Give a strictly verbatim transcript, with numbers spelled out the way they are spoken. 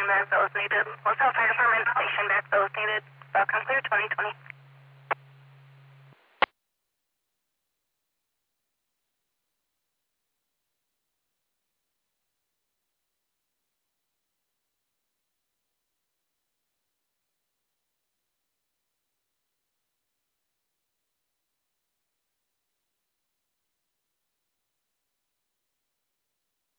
station back those needed. LaSalle Fire Department station back those needed. Falcon Clear twenty twenty.